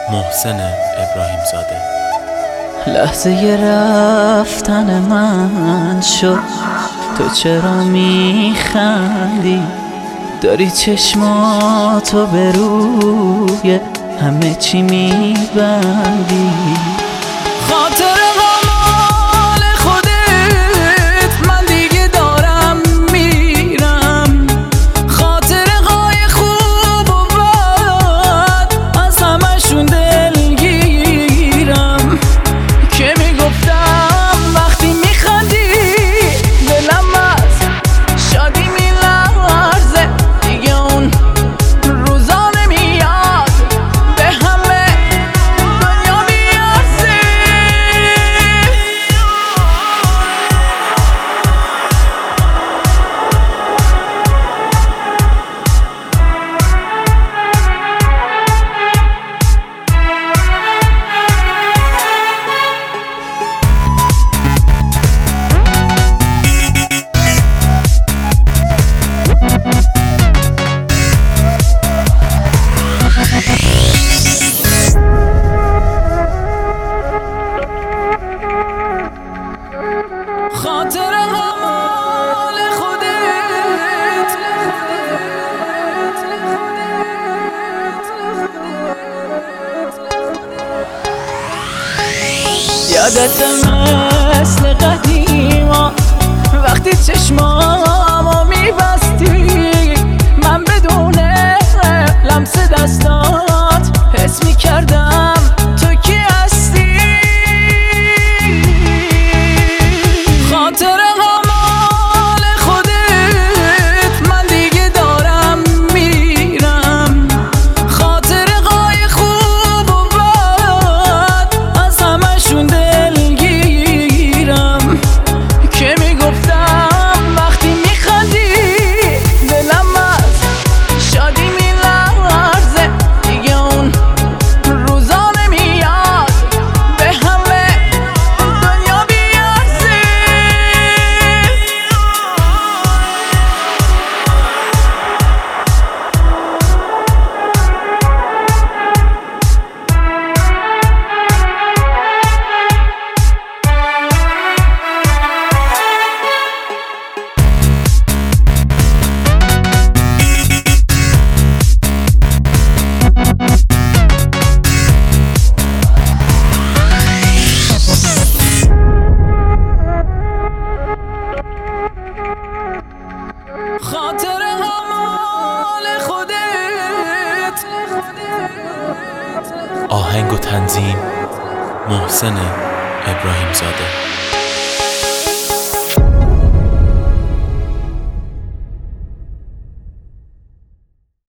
محسن ابراهیم زاده. لحظه رفتن من شد، تو چرا میخندی؟ داری چشماتو به روی همه چی میبندی. خاطر مال خودت من دیگه دارم میرم، خاطره های خوب و بد از همشون دلگیرم. که میگفتم وقتی میخندی دلم از شادی میلرزه، دیگه اون روزا نمیاد به همه دنیا میارزه. خاطر مال خودت یادت مثل قدیما وقتی چشمامو میبستی، من بدون لمس دستات حس میکردم تو کی هستی. خاطر مال خودت من دیگه دارم میرم، خاطره های خوب و بد از همشون دلگیرم. که میگفتم وقتی میخندی دلم از شادی میلرزه، دیگه اون روزا نمیاد به همه دنیا بیارزه. خاطر مال خودت. آهنگ و تنظیم محسن ابراهیم زاده.